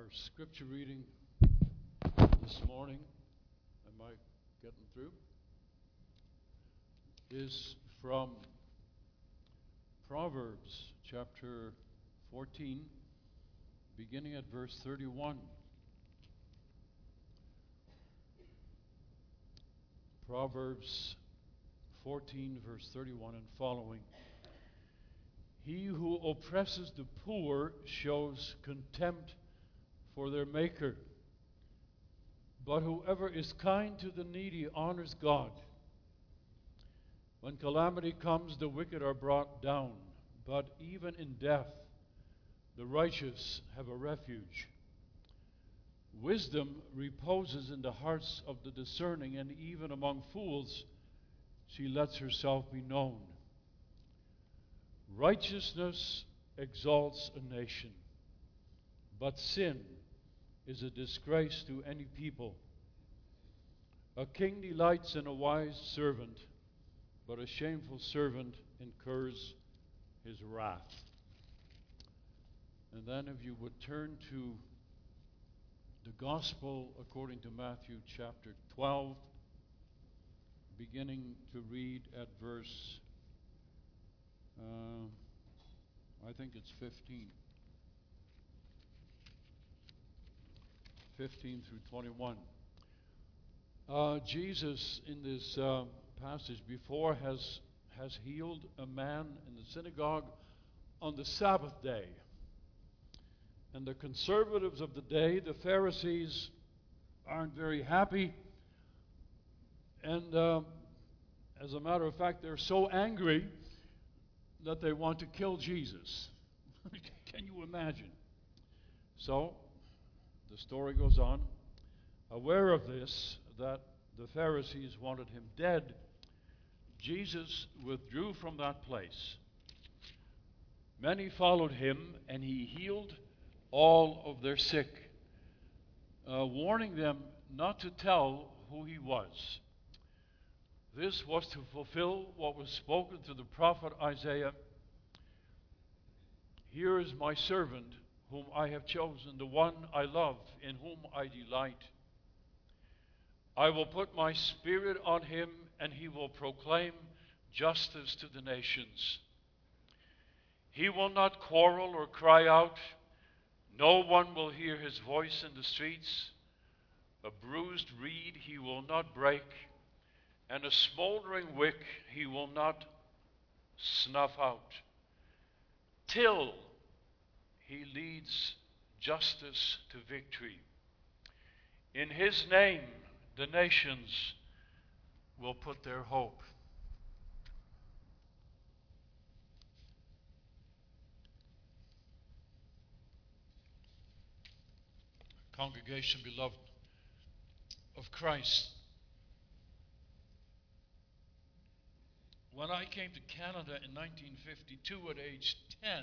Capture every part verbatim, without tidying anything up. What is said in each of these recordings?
Our scripture reading this morning, am I getting through? Is from Proverbs chapter fourteen, beginning at verse thirty-one. Proverbs fourteen, verse thirty-one and following. He who oppresses the poor shows contempt for their Maker, but whoever is kind to the needy honors God. When calamity comes, the wicked are brought down, but even in death, the righteous have a refuge. Wisdom reposes in the hearts of the discerning, and even among fools she lets herself be known. Righteousness exalts a nation, but sin is a disgrace to any people. A king delights in a wise servant, but a shameful servant incurs his wrath. And then if you would turn to the Gospel according to Matthew chapter twelve, beginning to read at verse, uh, I think it's fifteen. fifteen through twenty-one. Uh, Jesus, in this uh, passage before, has, has healed a man in the synagogue on the Sabbath day. And the conservatives of the day, the Pharisees, aren't very happy. And uh, as a matter of fact, they're so angry that they want to kill Jesus. Can you imagine? So, the story goes on. Aware of this, that the Pharisees wanted him dead, Jesus withdrew from that place. Many followed him, and he healed all of their sick, uh, warning them not to tell who he was. This was to fulfill what was spoken through the prophet Isaiah. Here is my servant, whom I have chosen, the one I love, in whom I delight. I will put my spirit on him, and he will proclaim justice to the nations. He will not quarrel or cry out. No one will hear his voice in the streets. A bruised reed he will not break, and a smoldering wick he will not snuff out, till he leads justice to victory. In his name, the nations will put their hope. Congregation, beloved of Christ, when I came to Canada in nineteen fifty-two at age ten,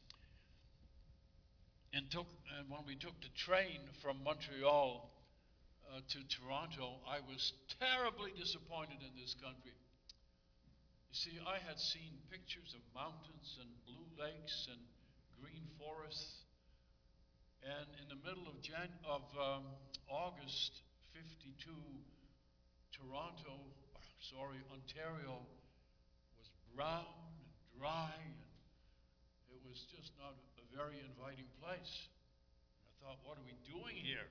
and took and when we took the train from Montreal uh, to Toronto, I was terribly disappointed in this country. You see, I had seen pictures of mountains and blue lakes and green forests, and in the middle of Jan- of um, August fifty-two, Toronto, sorry, Ontario was brown and dry, and it was just not a very inviting place. I thought, what are we doing here?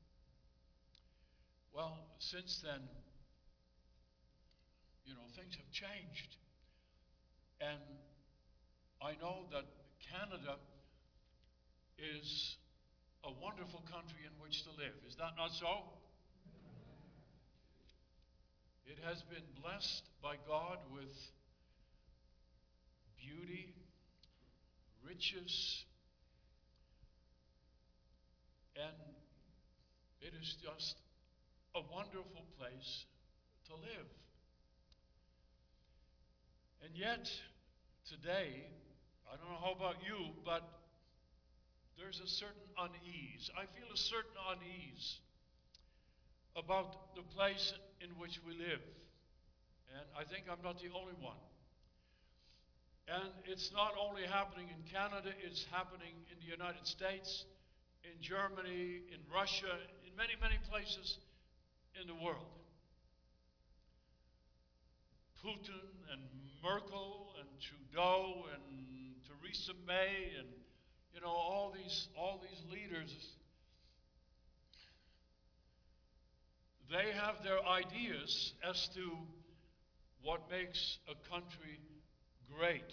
Well, since then, you know, things have changed. And I know that Canada is a wonderful country in which to live. Is that not so? It has been blessed by God with beauty, riches, and it is just a wonderful place to live. And yet, today, I don't know how about you, but there's a certain unease. I feel a certain unease about the place in which we live. And I think I'm not the only one. And it's not only happening in Canada, it's happening in the United States, in Germany, in Russia, in many, many places in the world. Putin and Merkel and Trudeau and Theresa May and, you know, all these, all these leaders, they have their ideas as to what makes a country great.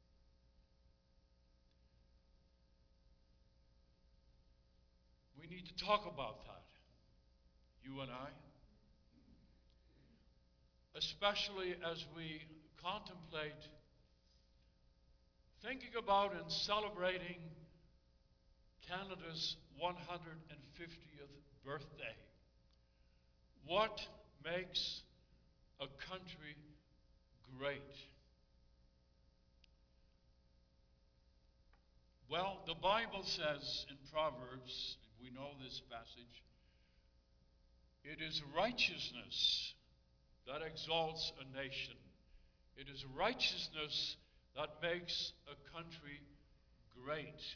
We need to talk about that, you and I, especially as we contemplate thinking about and celebrating Canada's one hundred fiftieth birthday. What makes a country great? Well, the Bible says in Proverbs, we know this passage, it is righteousness that exalts a nation. It is righteousness that makes a country great.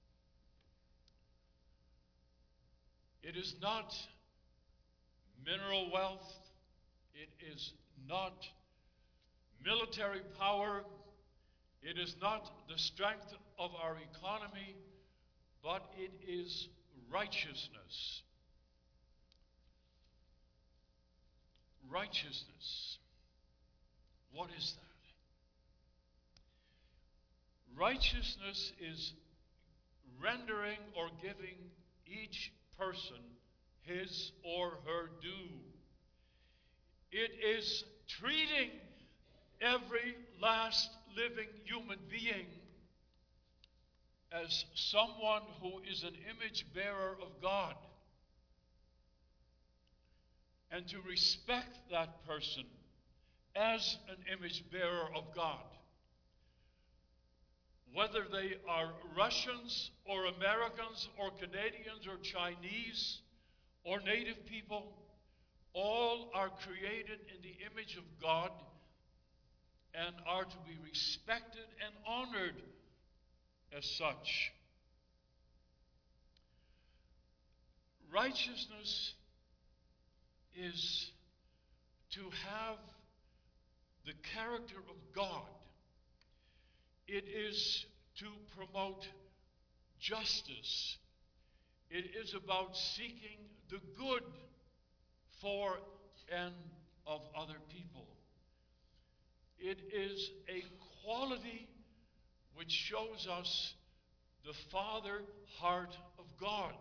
It is not mineral wealth. It is not military power. It is not the strength of our economy, but it is righteousness. Righteousness. What is that? Righteousness is rendering or giving each person his or her due. It is treating every last living human being as someone who is an image bearer of God, and to respect that person as an image bearer of God. Whether they are Russians or Americans or Canadians or Chinese or native people, all are created in the image of God and are to be respected and honored as such. Righteousness is to have the character of God. It is to promote justice. It is about seeking the good for and of other people. It is a quality which shows us the Father heart of God.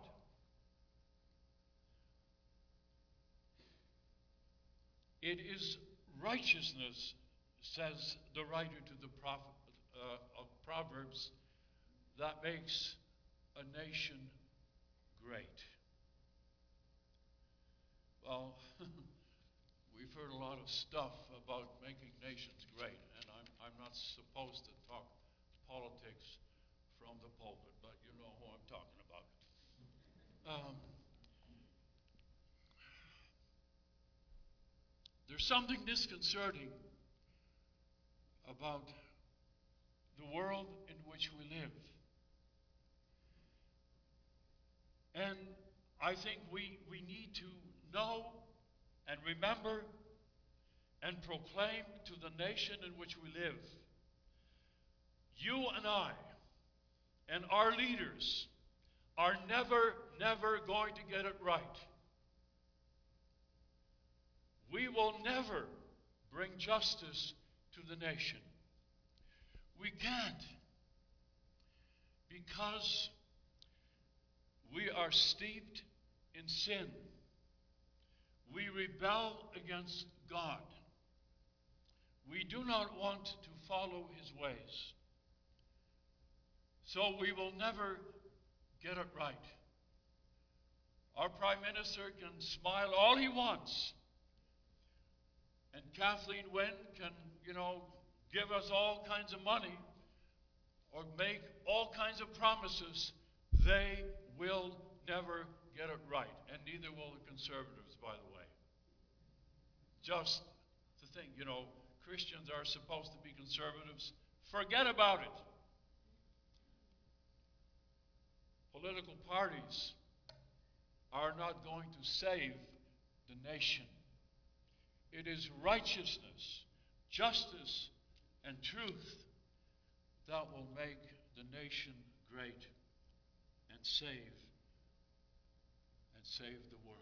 It is righteousness, says the writer to the prophet uh, of Proverbs, that makes a nation great. Well, we've heard a lot of stuff about making nations great, and I'm, I'm not supposed to talk politics from the pulpit, but you know who I'm talking about. Um, there's something disconcerting about the world in which we live. And I think we, we need to know and remember and proclaim to the nation in which we live. You and I and our leaders are never, never going to get it right. We will never bring justice to the nation. We can't, because we are steeped in sin. We rebel against God. We do not want to follow his ways. So we will never get it right. Our Prime Minister can smile all he wants, and Kathleen Wynne can, you know, give us all kinds of money or make all kinds of promises. They will never get it right, and neither will the conservatives, by the way. Just to think, you know, Christians are supposed to be conservatives. Forget about it. Political parties are not going to save the nation. It is righteousness, justice, and truth that will make the nation great and save and save the world.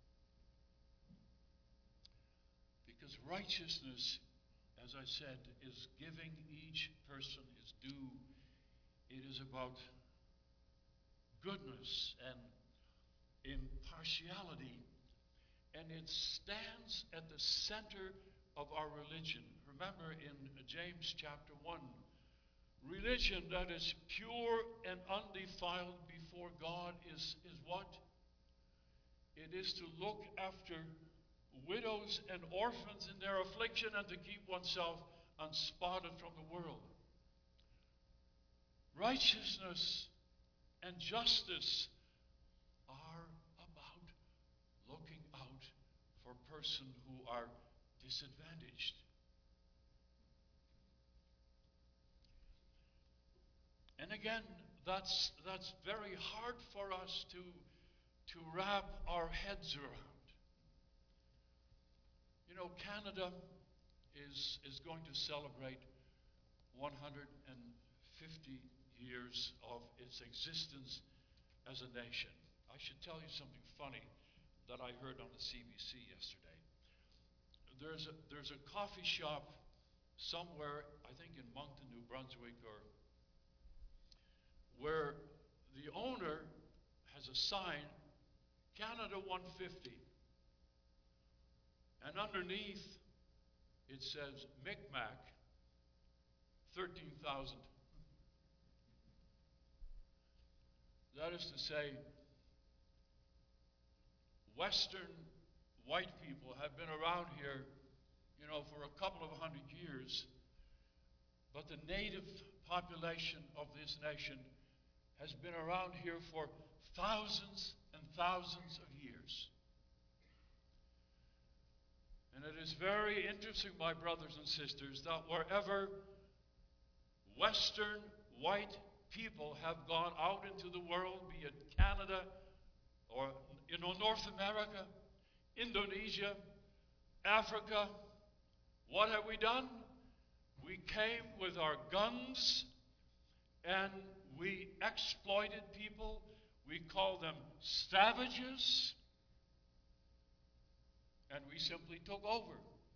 Because righteousness, as I said, is giving each person his due. It is about goodness and impartiality, and it stands at the center of our religion. Remember in James chapter one, religion that is pure and undefiled before God is, is what? It is to look after widows and orphans in their affliction and to keep oneself unspotted from the world. Righteousness and justice are about looking out for persons who are disadvantaged. And again, that's that's very hard for us to, to wrap our heads around. You know, Canada is, is going to celebrate one hundred fifty years of its existence as a nation. I should tell you something funny that I heard on the C B C yesterday. There's a, there's a coffee shop somewhere, I think in Moncton, New Brunswick, or where the owner has a sign, Canada one fifty. And underneath it says Micmac thirteen thousand. That is to say, Western white people have been around here, you know, for a couple of hundred years, but the native population of this nation has been around here for thousands and thousands of years. And it is very interesting, my brothers and sisters, that wherever Western white people have gone out into the world, be it Canada or, you know, North America, Indonesia, Africa, what have we done? We came with our guns and we exploited people. We called them savages. And we simply took over.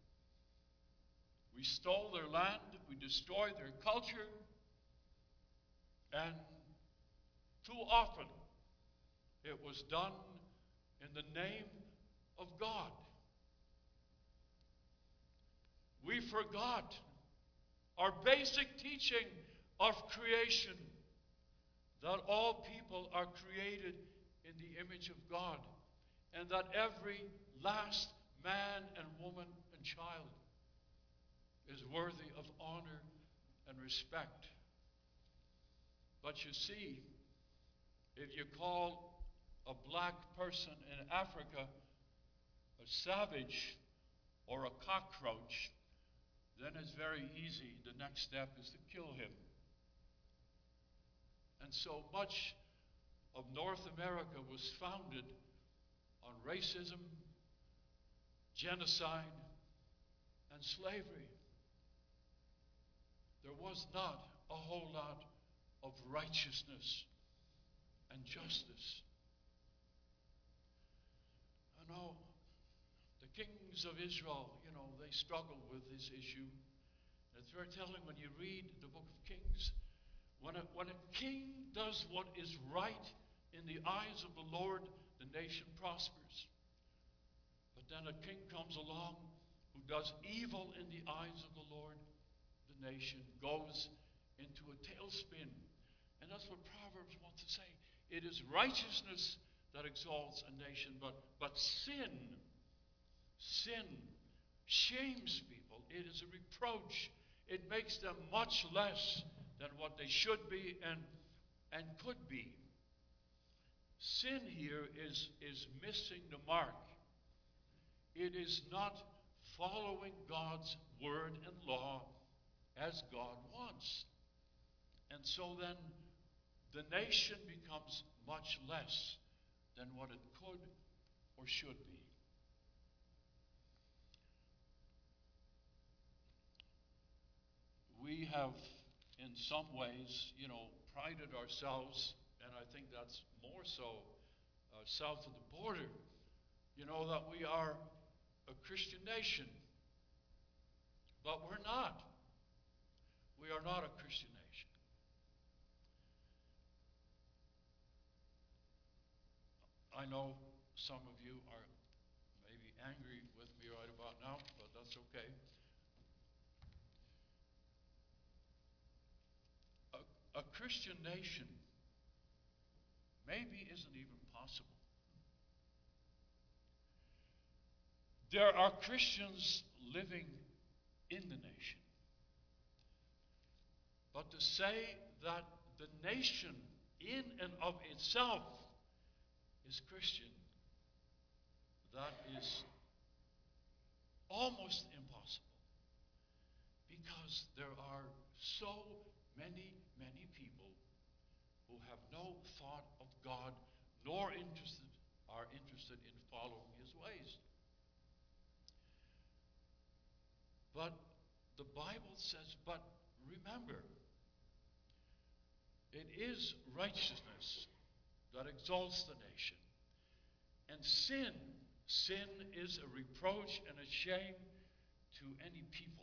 We stole their land, we destroyed their culture, and too often it was done in the name of God. We forgot our basic teaching of creation, that all people are created in the image of God, and that every last man and woman and child is worthy of honor and respect. But you see, if you call a black person in Africa a savage or a cockroach, then it's very easy. The next step is to kill him. And so much of North America was founded on racism, genocide, and slavery. There was not a whole lot of righteousness and justice. I know the kings of Israel, you know, they struggle with this issue. And it's very telling when you read the book of Kings. When a, when a king does what is right in the eyes of the Lord, the nation prospers. But then a king comes along who does evil in the eyes of the Lord, the nation goes into a tailspin. And that's what Proverbs wants to say. It is righteousness that exalts a nation, but, but sin, sin shames people. It is a reproach. It makes them much less than what they should be and, and could be. Sin here is, is missing the mark. It is not following God's word and law as God wants. And so then the nation becomes much less than what it could or should be. We have, in some ways, you know, prided ourselves, and I think that's more so uh, south of the border, you know, that we are a Christian nation. But we're not. We are not a Christian nation. I know some of you are maybe angry with me right about now, but that's okay. A, a Christian nation maybe isn't even possible. There are Christians living in the nation. But to say that the nation in and of itself is Christian, that is almost impossible. Because there are so many, many people who have no thought of God, nor interested, are interested in following his ways. But the Bible says, but remember, it is righteousness that exalts the nation. And sin, sin is a reproach and a shame to any people.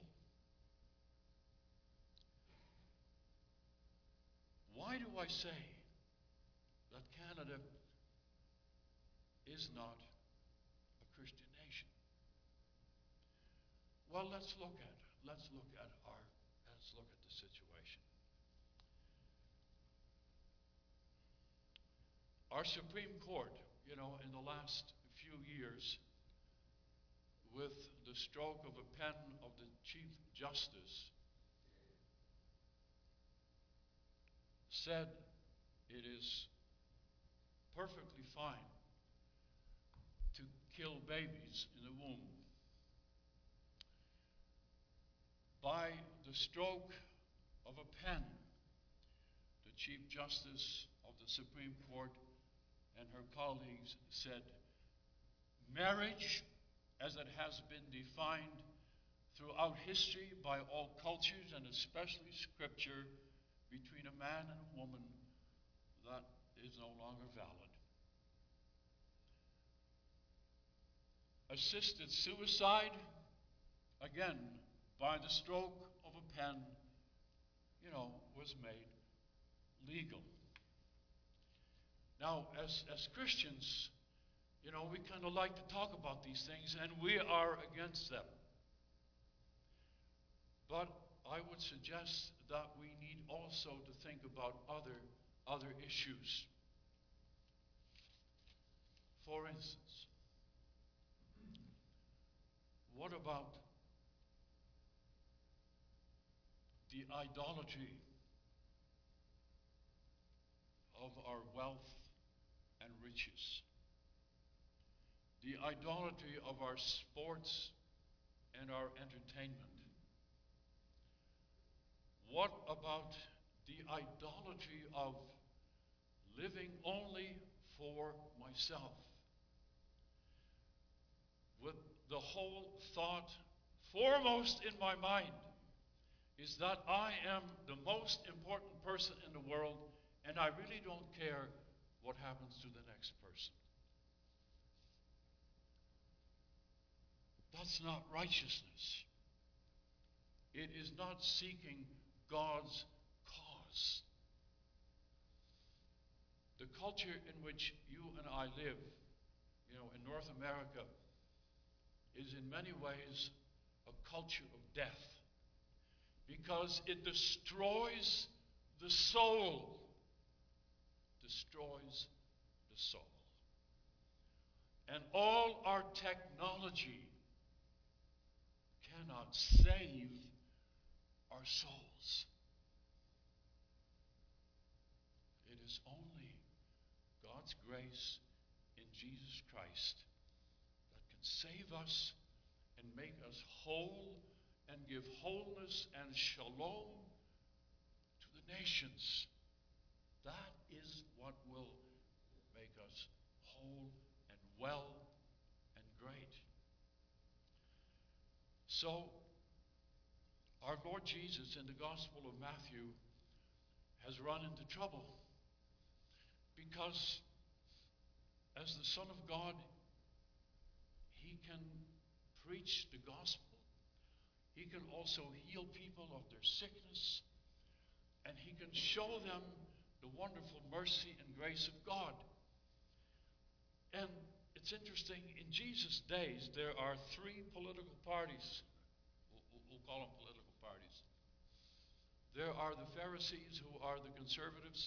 Why do I say that Canada is not a Christian nation? Well, let's look at let's look at our let's look at the situation. Our Supreme Court, you know, in the last few years, with the stroke of a pen of the Chief Justice, said it is perfectly fine to kill babies in the womb. By the stroke of a pen, the Chief Justice of the Supreme Court and her colleagues said, marriage, as it has been defined throughout history by all cultures and especially Scripture, between a man and a woman, that is no longer valid. Assisted suicide, again, by the stroke of a pen, you know, was made legal. Now, as, as Christians, you know, we kind of like to talk about these things, and we are against them. But I would suggest that we need also to think about other, other issues. For instance, what about the idolatry of our wealth and riches? The idolatry of our sports and our entertainment? What about the idolatry of living only for myself, with the whole thought foremost in my mind is that I am the most important person in the world, and I really don't care what happens to the next person? That's not righteousness. It is not seeking God's cause. The culture in which you and I live, you know, in North America, is in many ways a culture of death, because it destroys the soul. Destroys the soul. And all our technology cannot save our souls. It is only God's grace in Jesus Christ that can save us and make us whole and give wholeness and shalom to the nations. That is what will make us whole and well and great. So, our Lord Jesus in the Gospel of Matthew has run into trouble because as the Son of God, he can preach the gospel. He can also heal people of their sickness, and he can show them the wonderful mercy and grace of God. And it's interesting, in Jesus' days, there are three political parties. We'll, we'll call them political parties. There are the Pharisees, who are the conservatives.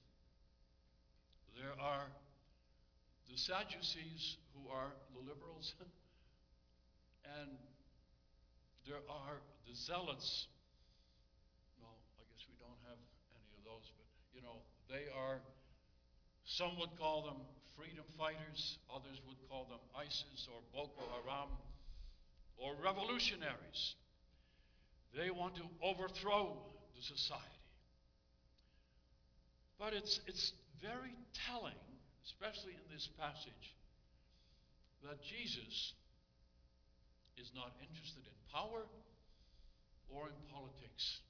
There are the Sadducees, who are the liberals. And there are the Zealots. Well, I guess we don't have any of those, but, you know, they are, some would call them freedom fighters, others would call them ISIS or Boko Haram or revolutionaries. They want to overthrow the society. But it's, it's very telling, especially in this passage, that Jesus is not interested in power or in politics.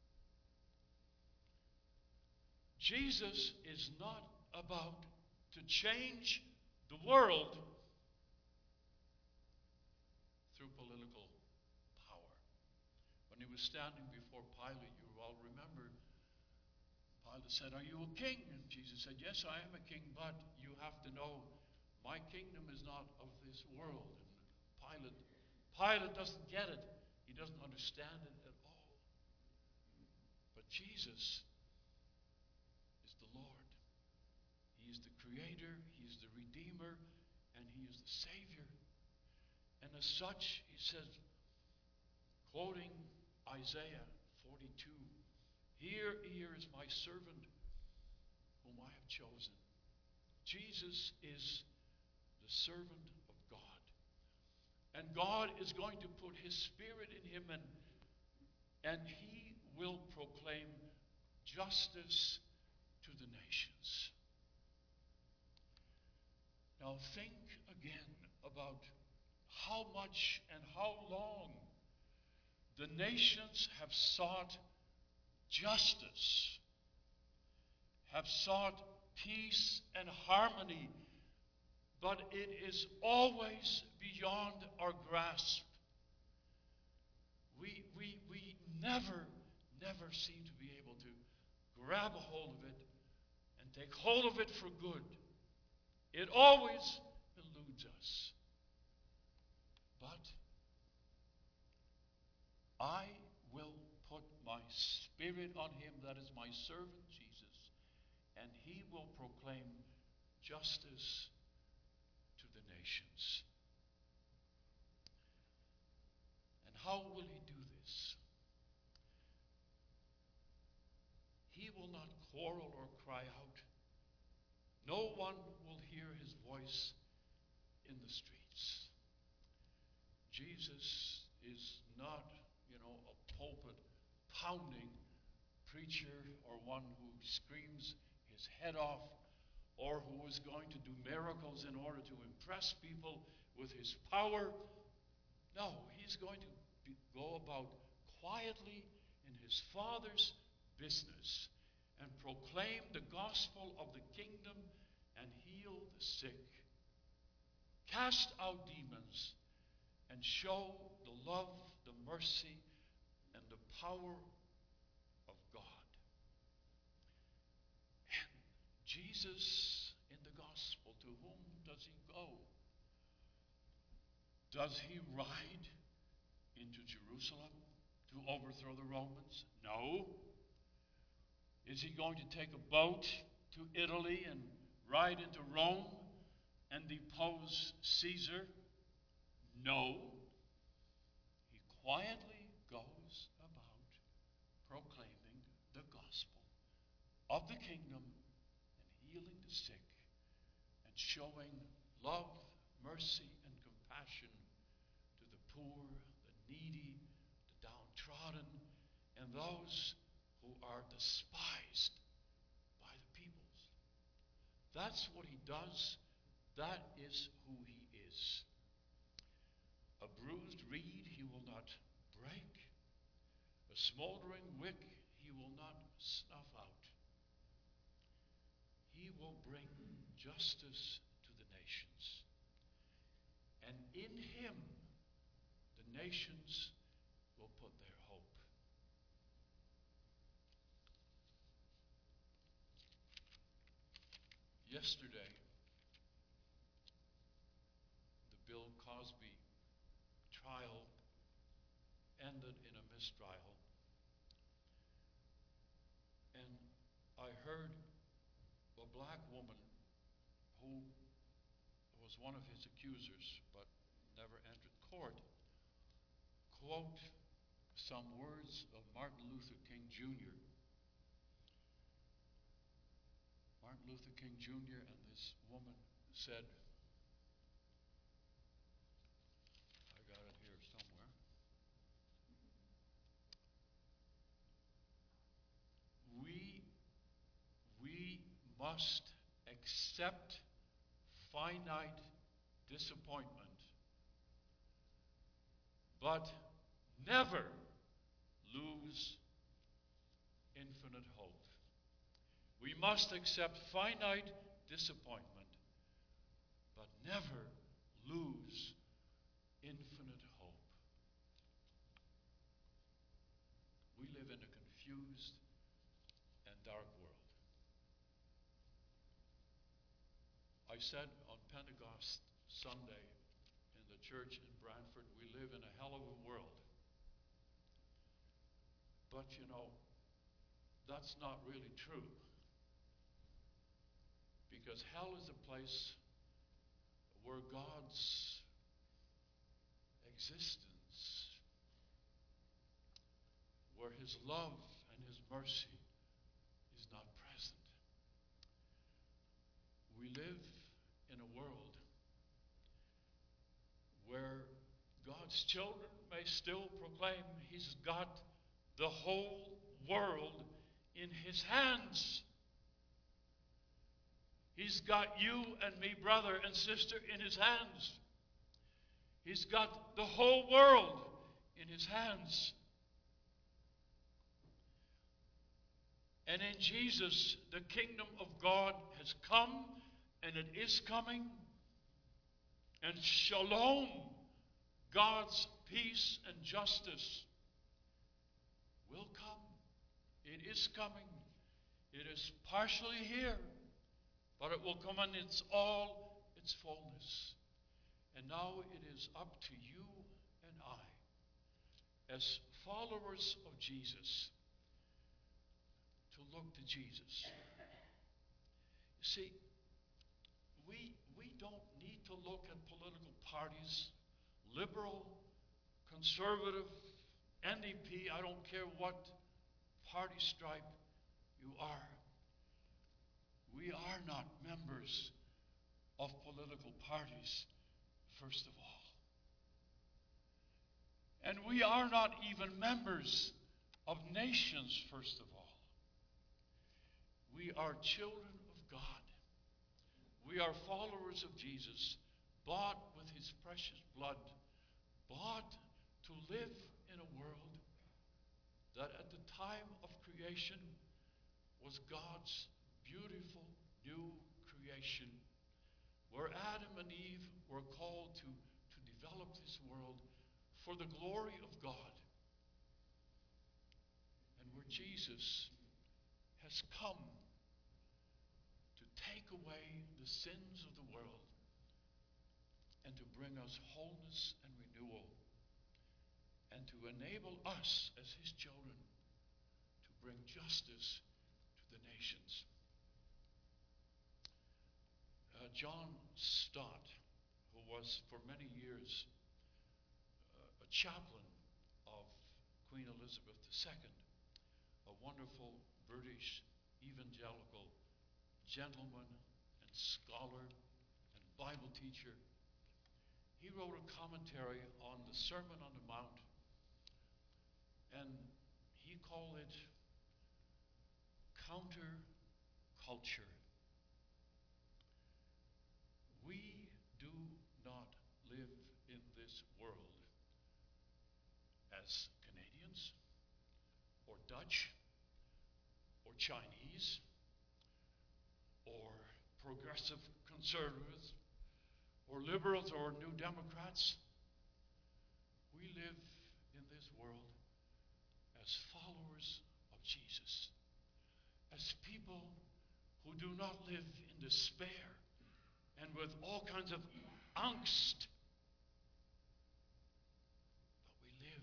Jesus is not about to change the world through political power. When he was standing before Pilate, you all remember, Pilate said, "Are you a king?" And Jesus said, "Yes, I am a king, but you have to know my kingdom is not of this world." And Pilate Pilate doesn't get it. He doesn't understand it at all. But Jesus is the Lord. He is the Creator, he is the Redeemer, and he is the Savior. And as such, he says, quoting Isaiah forty-two, "Here, here is my servant whom I have chosen." Jesus is the servant of God. And God is going to put his Spirit in him, and, and he will proclaim justice to the nations. Now think again about how much and how long the nations have sought justice, have sought peace and harmony, but it is always beyond our grasp. We, we, we never, never seem to be able to grab a hold of it and take hold of it for good. It always eludes us. But I will put my Spirit on him, that is my servant Jesus, and he will proclaim justice to the nations. And how will he do this? He will not quarrel or cry out. No one will hear his voice in the streets. Jesus is not, you know, a pulpit pounding preacher or one who screams his head off or who is going to do miracles in order to impress people with his power. No, he's going to be, go about quietly in his Father's business and proclaim the gospel of the kingdom and heal the sick, cast out demons, and show the love, the mercy, and the power of God. And Jesus in the gospel, to whom does he go? Does he ride into Jerusalem to overthrow the Romans? No. Is he going to take a boat to Italy and ride into Rome and depose Caesar? No. He quietly goes about proclaiming the gospel of the kingdom and healing the sick and showing love, mercy, and compassion to the poor, the needy, the downtrodden, and those who are despised by the peoples. That's what he does. That is who he is. A bruised reed he will not break. A smoldering wick he will not snuff out. He will bring justice to the nations. And in him, the nations will put their hope. Yesterday, the Bill Cosby trial ended in a mistrial. And I heard a black woman who was one of his accusers but never entered court quote some words of Martin Luther King Junior Martin Luther King Junior and this woman said, I got it here somewhere. We, we must accept finite disappointment, but never lose infinite hope. We must accept finite disappointment, but never lose infinite hope. We live in a confused and dark world. I said on Pentecost Sunday in the church in Brantford, we live in a hell of a world. But you know, that's not really true. Because hell is a place where God's existence, where his love and his mercy is not present. We live in a world where God's children may still proclaim he's got the whole world in his hands. He's got you and me, brother and sister, in his hands. He's got the whole world in his hands. And in Jesus, the kingdom of God has come, and it is coming. And shalom, God's peace and justice, will come. It is coming. It is partially here, but it will come in its all its fullness. And now it is up to you and I, as followers of Jesus, to look to Jesus. You see, we, we don't need to look at political parties, liberal, conservative, N D P, I don't care what party stripe you are. We are not members of political parties, first of all. And we are not even members of nations, first of all. We are children of God. We are followers of Jesus, bought with his precious blood, bought to live in a world that at the time of creation was God's beautiful new creation, where Adam and Eve were called to, to develop this world for the glory of God, and where Jesus has come to take away the sins of the world and to bring us wholeness and renewal, and to enable us as his children to bring justice to the nations. Uh, John Stott, who was for many years uh, a chaplain of Queen Elizabeth the Second, a wonderful British evangelical gentleman and scholar and Bible teacher, he wrote a commentary on the Sermon on the Mount, and he called it counterculture. we do not live in this world as Canadians or Dutch or Chinese or progressive conservatives or liberals or New Democrats. We live in this world as followers of Jesus, as people who do not live in despair and with all kinds of angst, but we live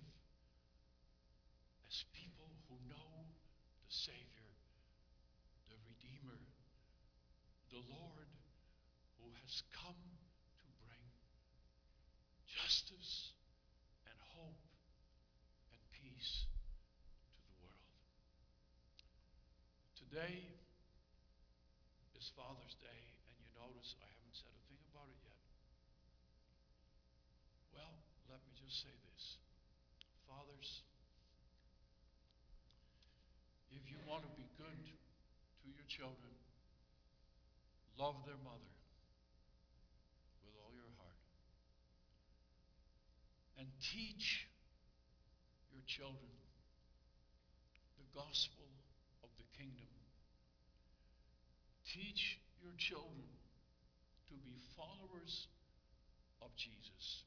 as people who know the Savior, the Redeemer, the Lord who has come to bring justice and hope and peace to the world. Today is Father's Day, and you notice I haven't said a thing about it yet. Well, let me just say this. Fathers, if you want to be good to your children, love their mother with all your heart. And teach your children the gospel of the kingdom. Teach your children to be followers of Jesus.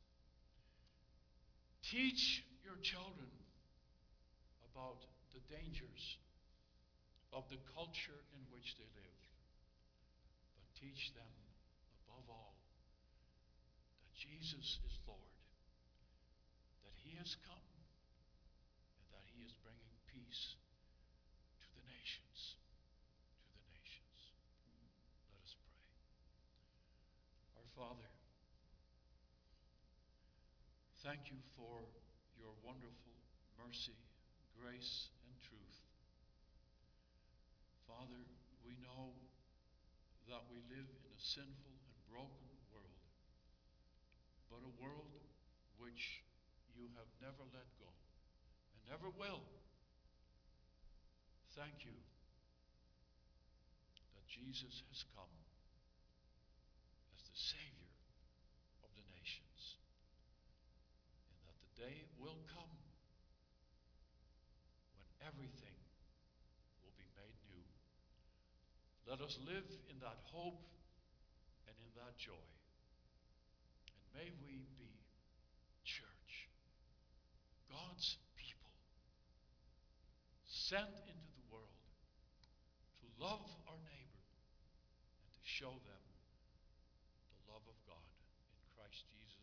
Teach your children about the dangers of the culture in which they live. But teach them, above all, that Jesus is Lord, that he has come, and that he is bringing peace to the nations, to the nations. Let us pray. Our Father, thank you for your wonderful mercy, grace, and truth. Father, we know that we live in a sinful and broken world, but a world which you have never let go and never will. Thank you that Jesus has come as the Savior of the nations, and that the day will come when everything will be made new. Let us live in that hope and in that joy. And may we be church, God's people, sent into the world to love our neighbor and to show them the love of God in Christ Jesus.